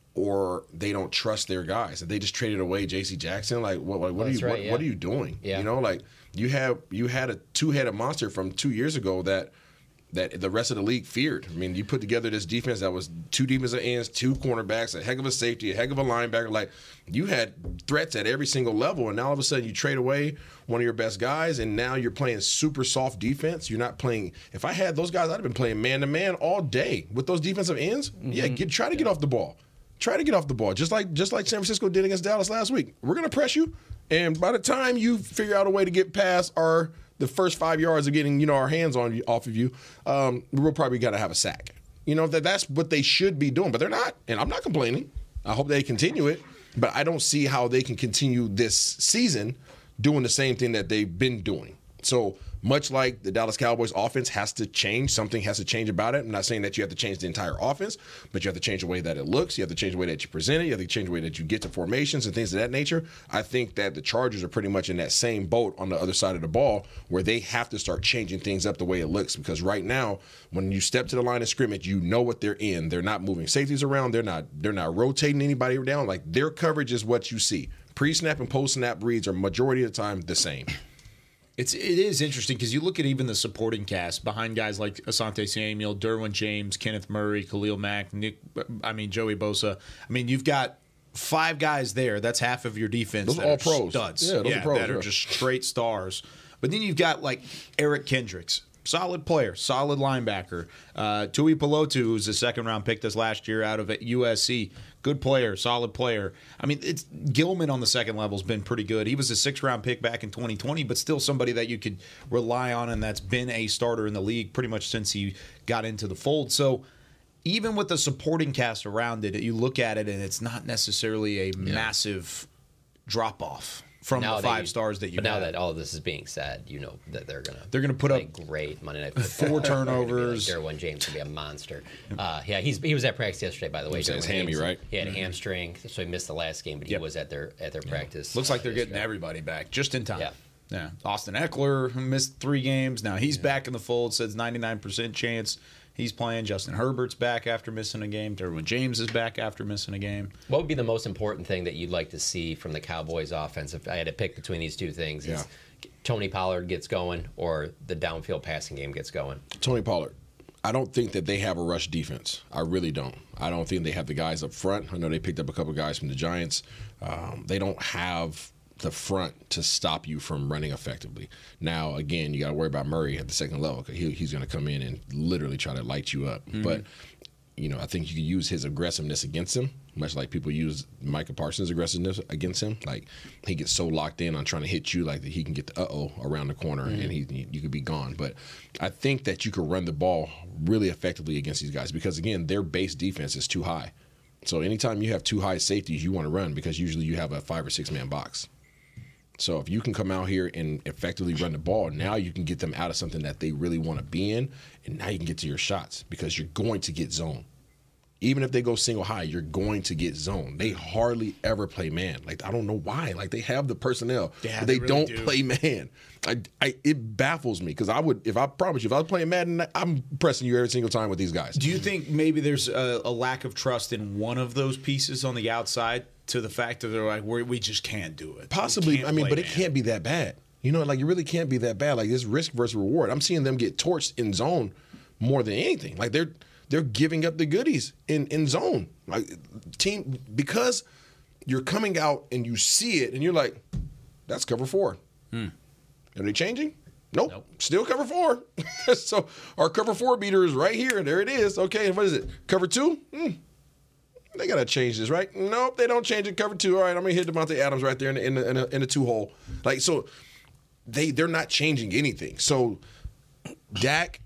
Or they don't trust their guys. If they just traded away J C Jackson, like what? What, what are you? Right, what, yeah. what are you doing? Yeah. You know, like you have you had a two-headed monster from two years ago that. that the rest of the league feared. I mean, you put together this defense that was two defensive ends, two cornerbacks, a heck of a safety, a heck of a linebacker. Like, you had threats at every single level, and now all of a sudden you trade away one of your best guys, and now you're playing super soft defense. You're not playing – if I had those guys, I'd have been playing man-to-man all day with those defensive ends. Mm-hmm. Yeah, get, try to get off the ball. Try to get off the ball, just like just like San Francisco did against Dallas last week. We're going to press you, and by the time you figure out a way to get past our – the first five yards of getting, you know, our hands on you, off of you, um, we'll probably got to have a sack. You know, that that's what they should be doing, but they're not. And I'm not complaining. I hope they continue it, but I don't see how they can continue this season doing the same thing that they've been doing. So much like the Dallas Cowboys offense has to change, something has to change about it. I'm not saying that you have to change the entire offense, but you have to change the way that it looks. You have to change the way that you present it. You have to change the way that you get to formations and things of that nature. I think that the Chargers are pretty much in that same boat on the other side of the ball, where they have to start changing things up the way it looks, because right now, when you step to the line of scrimmage, you know what they're in. They're not moving safeties around. They're not they're not rotating anybody down. Like, their coverage is what you see. Pre-snap and post-snap reads are majority of the time the same. It's it is interesting because you look at even the supporting cast behind guys like Asante Samuel, Derwin James, Kenneth Murray, Khalil Mack, Nick, I mean Joey Bosa. I mean, you've got five guys there. That's half of your defense. Those that are all are pros. Studs. Yeah, those yeah, are pros. That yeah. are just straight stars. But then you've got like Eric Kendricks. Solid player, solid linebacker. Uh, Tui Pelotu, who's a second-round pick this last year out of U S C. Good player, solid player. I mean, it's Gilman on the second level has been pretty good. He was a six-round pick back in twenty twenty, but still somebody that you could rely on, and that's been a starter in the league pretty much since he got into the fold. So even with the supporting cast around it, you look at it, and it's not necessarily a yeah. massive drop-off. from now the that five you- stars that you But now have. that all of this is being said, you know that they're gonna They're gonna put play up great Monday Night Football. four They're gonna be turnovers. Like Derwin James could be a monster. Uh, yeah, he's he was at practice yesterday, by the way. He said his Derwin hammy, James. right? He had a Mhm. hamstring, so he missed the last game, but he Yep. was at their at their practice. Looks like uh, they're getting yesterday. everybody back just in time. Yeah. Yeah. Austin Eckler who missed three games. Now he's back in the fold. Says ninety-nine percent chance he's playing. Justin Herbert's back after missing a game. Derwin James is back after missing a game. What would be the most important thing that you'd like to see from the Cowboys offense if I had to pick between these two things? Is Tony Pollard gets going or the downfield passing game gets going? Tony Pollard. I don't think that they have a rush defense. I really don't. I don't think they have the guys up front. I know they picked up a couple guys from the Giants. Um, they don't have the front to stop you from running effectively. Now, again, you got to worry about Murray at the second level because he, he's going to come in and literally try to light you up. Mhm. But, you know, I think you can use his aggressiveness against him, much like people use Micah Parsons' aggressiveness against him. Like, he gets so locked in on trying to hit you like that he can get the uh-oh around the corner Mhm. and he you could be gone. But I think that you could run the ball really effectively against these guys because, again, their base defense is too high. So anytime you have two high safeties, you want to run because usually you have a five or six man box. So if you can come out here and effectively run the ball, now you can get them out of something that they really want to be in, and now you can get to your shots because you're going to get zone. Even if they go single high, you're going to get zone. They hardly ever play man. Like, I don't know why. Like, they have the personnel, Yeah, but they they, really don't do. play man. I, I, it baffles me because I would, if I promise you, if I was playing Madden, I'm pressing you every single time with these guys. Do you think maybe there's a, a lack of trust in one of those pieces on the outside to the fact that they're like, We're, we just can't do it? We Possibly. can't I mean, play but it man. can't be that bad. You know, like it really can't be that bad. Like this risk versus reward. I'm seeing them get torched in zone more than anything. Like they're they're giving up the goodies in, in zone. Like team because you're coming out and you see it and you're like, that's cover four. Hmm. Are they changing? Nope. nope. Still cover four. So our cover four beater is right here. There it is. Okay, and what is it? Cover two? Hmm. They gotta change this, right? Nope, they don't change it. Cover two. All right, I'm gonna hit Devontae Adams right there in the in the, in the, in the two hole. Like so, they they're not changing anything. So Dak,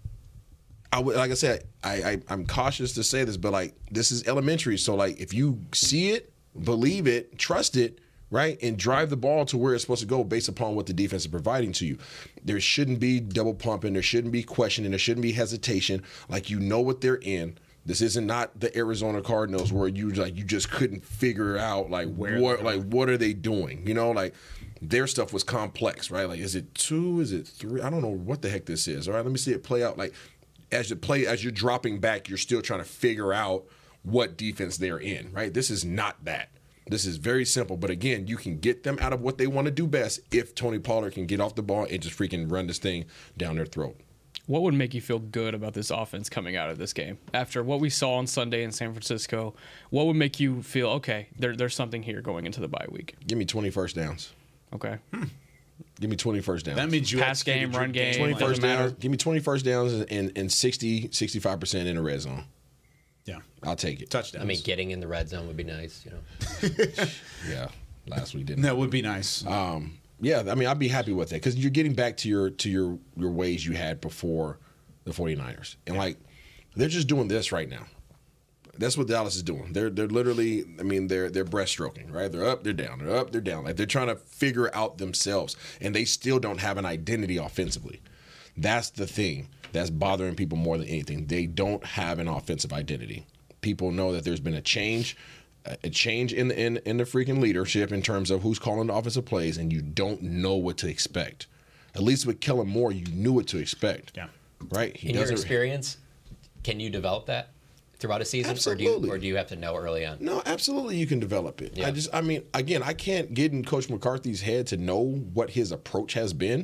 I would like I said, I, I I'm cautious to say this, but like this is elementary. So like if you see it, believe it, trust it, right, and drive the ball to where it's supposed to go based upon what the defense is providing to you. There shouldn't be double pumping. There shouldn't be questioning. There shouldn't be hesitation. Like you know what they're in. This isn't not the Arizona Cardinals where you like you just couldn't figure out like Where what they're like what are they doing? You know, like their stuff was complex, right? Like is it two? Is it three? I don't know what the heck this is. All right, let me see it play out. Like as you play as you're dropping back, you're still trying to figure out what defense they're in, right? This is not that. This is very simple, but again, you can get them out of what they want to do best if Tony Pollard can get off the ball and just freaking run this thing down their throat. What would make you feel good about this offense coming out of this game? After what we saw on Sunday in San Francisco, what would make you feel, okay, there, there's something here going into the bye week? Give me twenty first downs. Okay. Hmm. Give me twenty first downs. That means you Pass game, run game, twenty doesn't first matter. downs. Give me twenty first downs and, and sixty, sixty-five percent in the red zone. Yeah. I'll take it. Touchdowns. I mean, getting in the red zone would be nice, you know. Yeah. Last week didn't. That would be nice. Um, yeah, I mean, I'd be happy with that because you're getting back to your to your your ways you had before the 49ers. And like they're just doing this right now. That's what Dallas is doing. They're they're literally, I mean, they're they're breaststroking, right? They're up, they're down, they're up, they're down. Like they're trying to figure out themselves, and they still don't have an identity offensively. That's the thing that's bothering people more than anything. They don't have an offensive identity. People know that there's been a change, a change in the in, in the freaking leadership in terms of who's calling the offensive plays, and you don't know what to expect. At least with Kellen Moore, you knew what to expect. Yeah. Right. He in your doesn't- experience, can you develop that throughout a season, or do Absolutely. you or do you have to know early on? No, absolutely, you can develop it. Yeah. I just, I mean, again, I can't get in Coach McCarthy's head to know what his approach has been.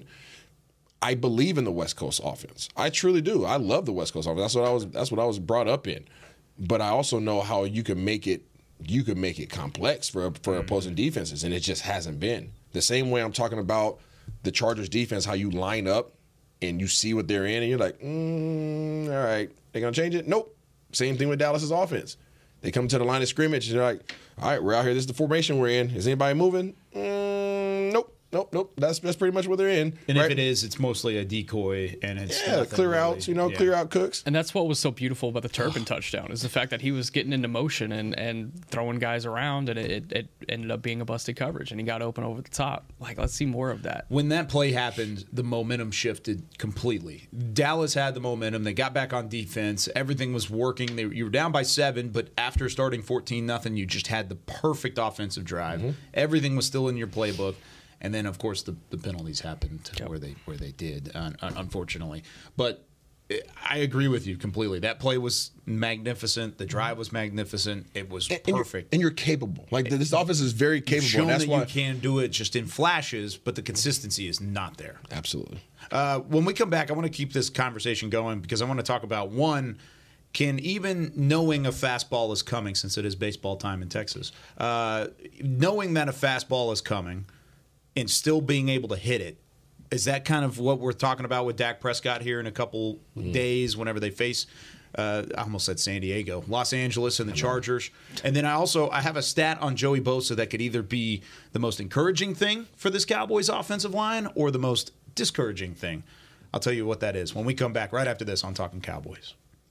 I believe in the West Coast offense. I truly do. I love the West Coast offense. That's what I was. That's what I was brought up in. But I also know how you can make it. You can make it complex for for opposing defenses, and it just hasn't been the same way. I'm talking about the Chargers defense. How you line up and you see what they're in, and you're like, mm, all right, they're gonna change it. Nope. Same thing with Dallas's offense. They come to the line of scrimmage and they're like, all right, we're out here. This is the formation we're in. Is anybody moving? Mm, nope. nope, nope. That's that's pretty much what they're in. And right? if it is, it's mostly a decoy, and it's yeah, clear really, outs. You know, yeah. clear out Cooks. And that's what was so beautiful about the Turpin touchdown is the fact that he was getting into motion and, and throwing guys around, and it, it ended up being a busted coverage, and he got open over the top. Like, let's see more of that. When that play happened, the momentum shifted completely. Dallas had the momentum. They got back on defense. Everything was working. They, you were down by seven, but after starting fourteen nothing, you just had the perfect offensive drive. Mm-hmm. Everything was still in your playbook. And then, of course, the, the penalties happened yep. where they where they did, uh, unfortunately. But I agree with you completely. That play was magnificent. The drive was magnificent. It was and, perfect. And you're, and you're capable. Like, this offense is very capable. You've shown and that's that why you can do it just in flashes, but the consistency is not there. Absolutely. Uh, when we come back, I want to keep this conversation going because I want to talk about, one, can even knowing a fastball is coming, since it is baseball time in Texas, uh, knowing that a fastball is coming and still being able to hit it, is that kind of what we're talking about with Dak Prescott here in a couple mm. days whenever they face, uh, I almost said San Diego, Los Angeles and the Chargers. And then I also I have a stat on Joey Bosa that could either be the most encouraging thing for this Cowboys offensive line or the most discouraging thing. I'll tell you what that is when we come back right after this on Talking Cowboys.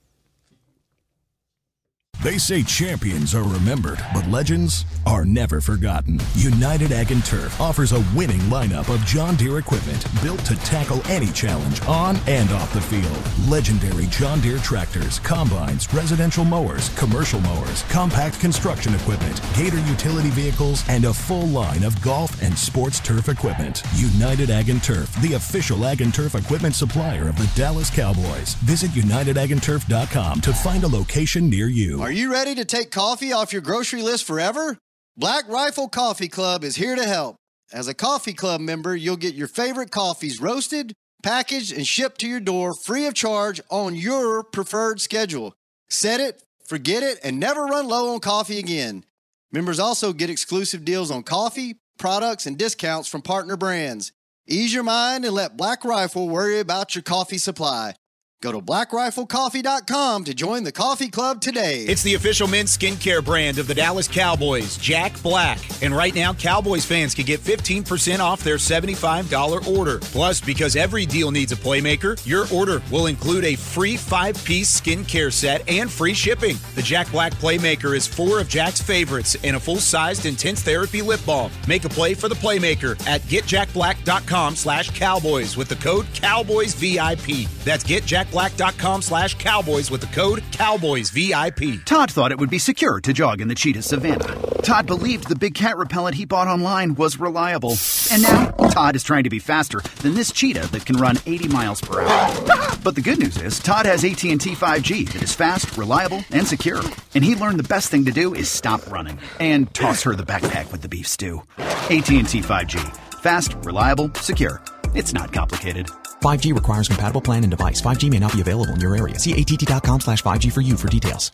They say champions are remembered, but legends are never forgotten. United Ag and Turf offers a winning lineup of John Deere equipment built to tackle any challenge on and off the field. Legendary John Deere tractors, combines, residential mowers, commercial mowers, compact construction equipment, Gator utility vehicles, and a full line of golf and sports turf equipment. United Ag and Turf, the official Ag and Turf equipment supplier of the Dallas Cowboys. Visit united ag and turf dot com to find a location near you. Are you ready to take coffee off your grocery list forever? Black Rifle Coffee Club is here to help. As a coffee club member, you'll get your favorite coffees roasted, packaged, and shipped to your door free of charge on your preferred schedule. Set it, forget it, and never run low on coffee again. Members also get exclusive deals on coffee, products, and discounts from partner brands. Ease your mind and let Black Rifle worry about your coffee supply. Go to black rifle coffee dot com to join the coffee club today. It's the official men's skincare brand of the Dallas Cowboys, Jack Black. And right now, Cowboys fans can get fifteen percent off their seventy-five dollars order. Plus, because every deal needs a playmaker, your order will include a free five-piece skincare set and free shipping. The Jack Black Playmaker is four of Jack's favorites and a full-sized intense therapy lip balm. Make a play for the Playmaker at get jack black dot com slash cowboys with the code Cowboys V I P. That's get jack black dot com slash cowboys with the code Cowboys V I P. Todd thought it would be secure to jog in the cheetah savanna. Todd believed the big cat repellent he bought online was reliable. And now, Todd is trying to be faster than this cheetah that can run eighty miles per hour. But the good news is, Todd has A T and T five G that is fast, reliable, and secure. And he learned the best thing to do is stop running and toss her the backpack with the beef stew. A T and T five G. Fast, reliable, secure. It's not complicated. five G requires compatible plan and device. five G may not be available in your area. See A T T dot com slash five G for you for details.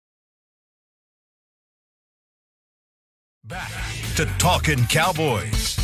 Back to Talking Cowboys.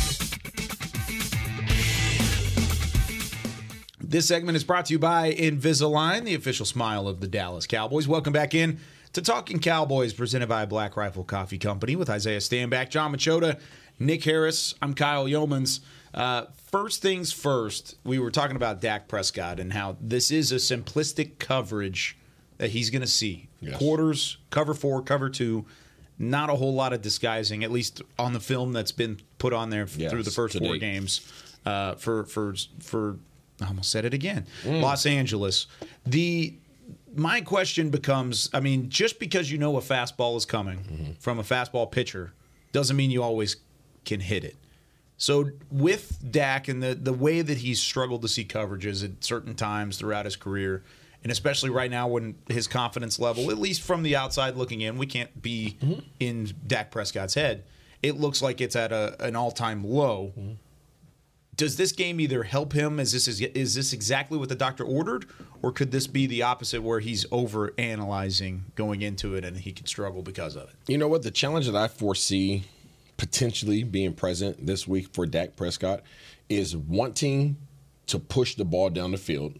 This segment is brought to you by Invisalign, the official smile of the Dallas Cowboys. Welcome back in to Talking Cowboys, presented by Black Rifle Coffee Company with Isaiah Stanback, John Machota, Nick Harris. I'm Kyle Yeomans. Uh, first things first, we were talking about Dak Prescott and how this is a simplistic coverage that he's going to see. Yes. Quarters, cover four, cover two, not a whole lot of disguising, at least on the film that's been put on there yes, through the first four date. games uh, for, for, for, I almost said it again, mm. Los Angeles. The My question becomes, I mean, just because you know a fastball is coming mm-hmm. from a fastball pitcher doesn't mean you always can hit it. So with Dak and the, the way that he's struggled to see coverages at certain times throughout his career, and especially right now when his confidence level, at least from the outside looking in, we can't be mm-hmm. in Dak Prescott's head, it looks like it's at a, an all-time low. Mm-hmm. Does this game either help him? Is this, is, is this exactly what the doctor ordered? Or could this be the opposite where he's over-analyzing going into it and he could struggle because of it? You know what? The challenge that I foresee potentially being present this week for Dak Prescott is wanting to push the ball down the field,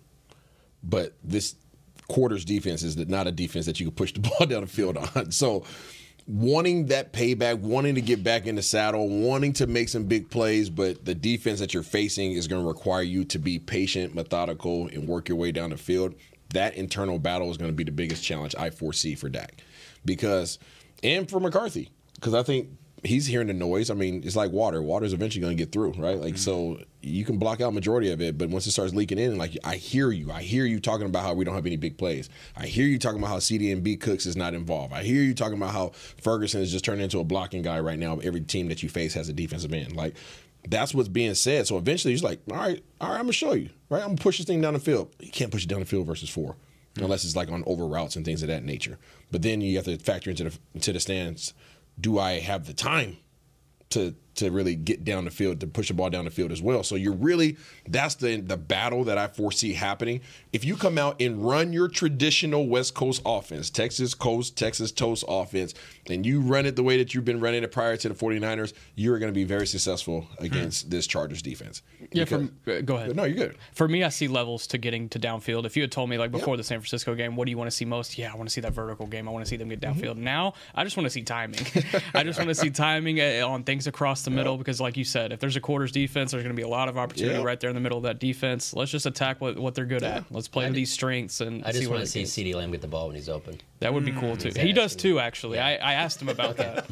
but this quarter's defense is not a defense that you can push the ball down the field on. So wanting that payback, wanting to get back in the saddle, wanting to make some big plays, but the defense that you're facing is going to require you to be patient, methodical, and work your way down the field. That internal battle is going to be the biggest challenge I foresee for Dak. Because, and for McCarthy, because I think he's hearing the noise. I mean, it's like water. Water's eventually going to get through, right? Like, mm-hmm. so you can block out majority of it, but once it starts leaking in, like, I hear you. I hear you talking about how we don't have any big plays. I hear you talking about how C D and B Cooks is not involved. I hear you talking about how Ferguson is just turned into a blocking guy right now. Every team that you face has a defensive end. Like, that's what's being said. So eventually he's like, all right, all right, I'm going to show you, right? I'm going to push this thing down the field. You can't push it down the field versus four. Mm-hmm. Unless it's like on over routes and things of that nature. But then you have to factor into the into the stands. Do I have the time to to really get down the field, to push the ball down the field as well? So you're really, that's the the battle that I foresee happening. If you come out and run your traditional West Coast offense, Texas Coast, Texas Toast offense, and you run it the way that you've been running it prior to the 49ers, you're going to be very successful against hmm. this Chargers defense. Yeah, because, from, uh, go ahead. No, you're good. For me, I see levels to getting to downfield. If you had told me, like, before yep. the San Francisco game, what do you want to see most? Yeah, I want to see that vertical game. I want to see them get downfield. Mm-hmm. Now, I just want to see timing. I just want to see timing on things across the yep. middle because, like you said, if there's a quarters defense, there's going to be a lot of opportunity yep. right there in the middle of that defense. Let's just attack what, what they're good yeah. at. Let's play to these strengths and I just see want to see CeeDee Lamb get the ball when he's open. That would be mm, cool, too. He does, too, actually. Yeah. I, I asked him about that.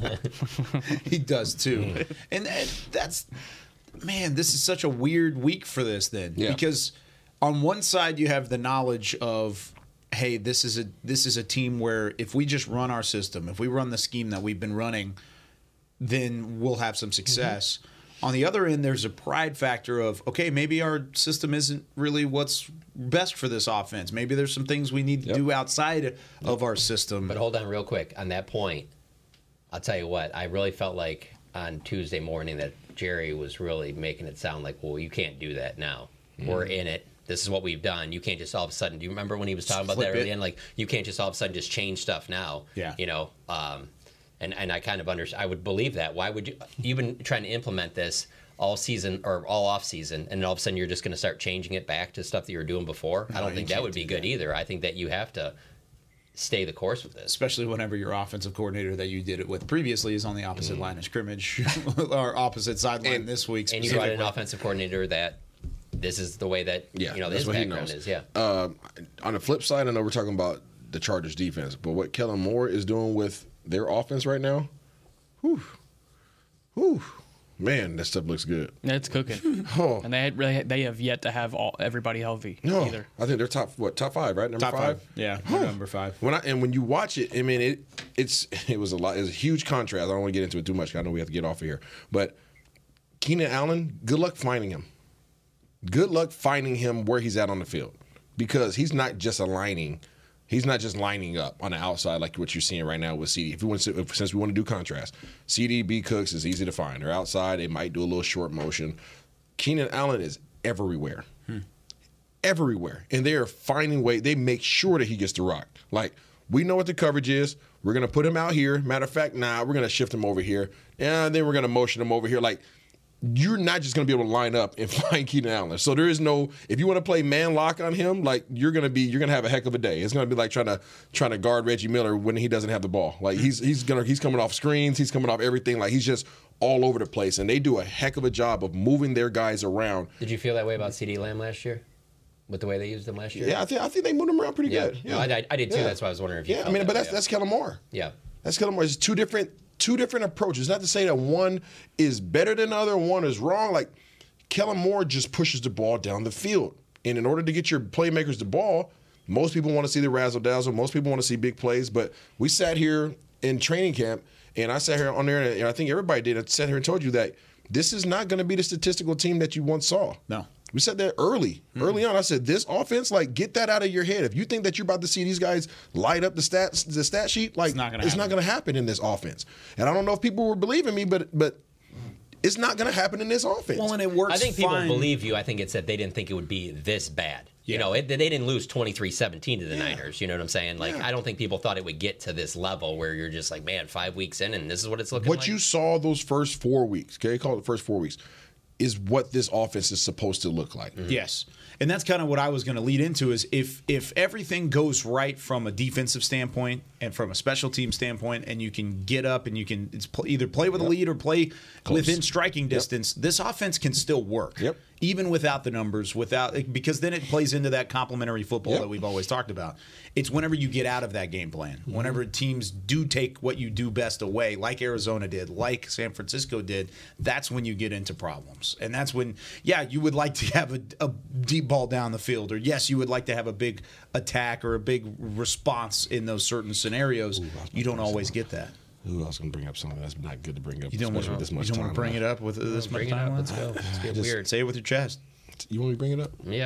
He does, too. and, and that's... Man, this is such a weird week for this then. Yeah. Because on one side you have the knowledge of, hey, this is a this is a team where if we just run our system, if we run the scheme that we've been running, then we'll have some success. Mm-hmm. On the other end, there's a pride factor of, okay, maybe our system isn't really what's best for this offense. Maybe there's some things we need to yep. do outside of our system. But hold on real quick. On that point, I'll tell you what, I really felt like on Tuesday morning that Jerry was really making it sound like, well, you can't do that now. Mm. We're in it. This is what we've done. You can't just all of a sudden. Do you remember when he was talking about that early in? Like, you can't just all of a sudden just change stuff now. Yeah. You know, um, and, and I kind of understand. I would believe that. Why would you? You've been trying to implement this all season or all off season, and all of a sudden you're just going to start changing it back to stuff that you were doing before? No, I don't think that would be good that. either. I think that you have to stay the course with this. Especially whenever your offensive coordinator that you did it with previously is on the opposite mm. line of scrimmage or opposite sideline this week. And you brought an offensive coordinator that this is the way that yeah, you know his background is. Yeah. Uh, on the flip side, I know we're talking about the Chargers defense, but what Kellen Moore is doing with their offense right now, whew, whew. Man, that stuff looks good. Yeah, it's cooking. oh. And they had really they have yet to have all everybody healthy no, either. I think they're top what top five, right? Number top five. five. Yeah, huh. number five. When I and when you watch it, I mean it it's it was a lot. It was a huge contrast. I don't want to get into it too much. I know we have to get off of here. But Keenan Allen, good luck finding him. Good luck finding him where he's at on the field, because he's not just aligning. He's not just lining up on the outside like what you're seeing right now with C D. If we want to, if, since we want to do contrast, C D, B Cooks is easy to find. They're outside. They might do a little short motion. Keenan Allen is everywhere, hmm. everywhere, and they are finding way. They make sure that he gets the rock. Like, we know what the coverage is. We're gonna put him out here. Matter of fact, nah, we're gonna shift him over here, and then we're gonna motion him over here. Like, you're not just going to be able to line up and find Keenan Allen. So there is no, if you want to play man lock on him, like, you're going to be, you're going to have a heck of a day. It's going to be like trying to trying to guard Reggie Miller when he doesn't have the ball. Like, he's he's gonna he's coming off screens, he's coming off everything. Like, he's just all over the place, and they do a heck of a job of moving their guys around. Did you feel that way about CeeDee Lamb last year? With the way they used him last year? Yeah, I think I think they moved him around pretty yeah. good. Yeah, no, I, I did too. Yeah. That's why I was wondering if you. Yeah, I mean, but that's yeah. that's Kellen Moore. Yeah, that's Kellen Moore. It's two different. Two different approaches. Not to say that one is better than the other, one is wrong. Like, Kellen Moore just pushes the ball down the field. And in order to get your playmakers the ball, most people want to see the razzle-dazzle. Most people want to see big plays. But we sat here in training camp, and I sat here on there, and I think everybody did. I sat here and told you that this is not going to be the statistical team that you once saw. No. We said that early, mm-hmm. early on. I said, this offense, like, get that out of your head. If you think that you're about to see these guys light up the stats, the stat sheet, like, it's not going to happen in this offense. And I don't know if people were believing me, but but it's not going to happen in this offense. Well, and it works. I think fine. people believe you. I think it's that they didn't think it would be this bad. Yeah. You know, it, they didn't lose twenty-three seventeen to the yeah. Niners. You know what I'm saying? Like, yeah. I don't think people thought it would get to this level where you're just like, man, five weeks in, and this is what it's looking what like. What you saw those first four weeks, okay, call it the first four weeks. is what this offense is supposed to look like. Mm-hmm. Yes. And that's kind of what I was going to lead into is if if everything goes right from a defensive standpoint and from a special team standpoint, and you can get up and you can it's pl- either play with yep. a lead or play Close. within striking distance, yep. this offense can still work. Yep. Even without the numbers, without because then it plays into that complementary football yep. that we've always talked about. It's whenever you get out of that game plan, mm-hmm. whenever teams do take what you do best away, like Arizona did, like San Francisco did, that's when you get into problems. And that's when, yeah, you would like to have a, a deep ball down the field, or yes, you would like to have a big attack or a big response in those certain scenarios. Ooh, you don't always get that. Ooh, I was going to bring up something that's not good to bring up. You don't want to, this much you don't time want to bring left. it up with this bring much it time up. left? Let's go. Let's get Just weird. Say it with your chest. You want me to bring it up? Yeah.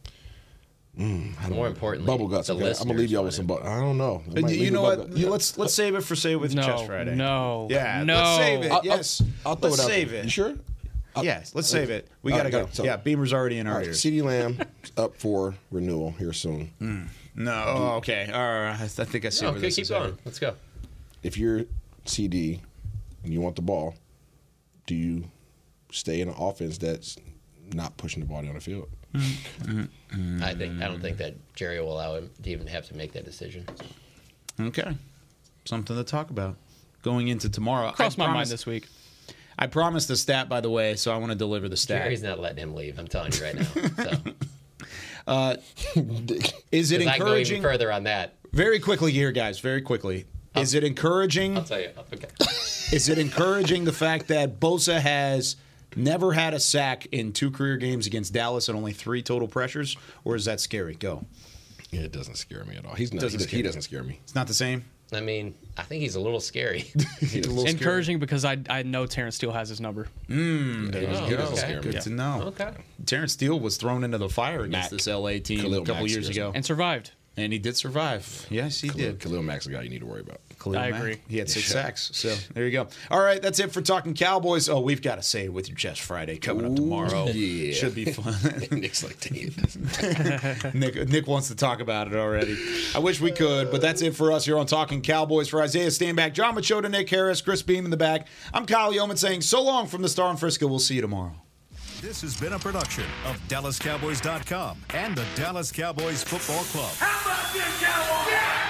Mm, More importantly, bubble guts. Okay? I'm gonna leave y'all with some. Bu- I don't know. You, you know what? You, let's let's save it for say it with no, your chest Friday. No. Yeah. No. Let's save it. I'll, yes. I'll, I'll throw let's it out save there. it. You sure? I'll, yes. Let's save it. We All gotta right, go. go. So, yeah. Beamer's already in our right, ears. CeeDee Lamb up for renewal here soon. Mm. No. Oh, okay. All right. I think I see. No, where okay, this keep is going. headed. Let's go. If you're C D and you want the ball, do you stay in an offense that's not pushing the ball down the field? Mm-hmm. I think I don't think that Jerry will allow him to even have to make that decision. Okay, something to talk about going into tomorrow. Crossed my promise, mind this week. I promised the stat, by the way, so I want to deliver the stat. Jerry's not letting him leave. I'm telling you right now. So. uh, is it encouraging? I go even further on that. Very quickly here, guys. Very quickly. I'll, is it encouraging? I'll tell you. Okay. Is it encouraging the fact that Bosa has never had a sack in two career games against Dallas and only three total pressures, or is that scary? Go. Yeah, it doesn't scare me at all. He's not. Doesn't He, scare he doesn't scare me. It's not the same. I mean, I think he's a little scary. He's a little encouraging scary. because I I know Terrence Steele has his number. Mm, there oh, you go. okay. Good yeah. to know. Okay. Terrence Steele was thrown into the fire against Mac. this L A team Khalil a couple Mack years doesn't. ago, And survived. and he did survive. Yes, he Khalil, did. Khalil Mack's the guy you need to worry about. Khalil I Mack. agree. He had six Yeah. sacks. So there you go. All right, that's it for Talking Cowboys. Oh, we've got to say it with your chest Friday coming up tomorrow. Yeah. Should be fun. Nick's like, dang it. Nick, Nick wants to talk about it already. I wish we could, but that's it for us here on Talking Cowboys. For Isaiah Stanback, John Machota, Nick Harris, Chris Beam in the back. I'm Kyle Yeoman saying so long from the Star in Frisco. We'll see you tomorrow. This has been a production of Dallas Cowboys dot com and the Dallas Cowboys Football Club. How about this, Cowboys? Yeah!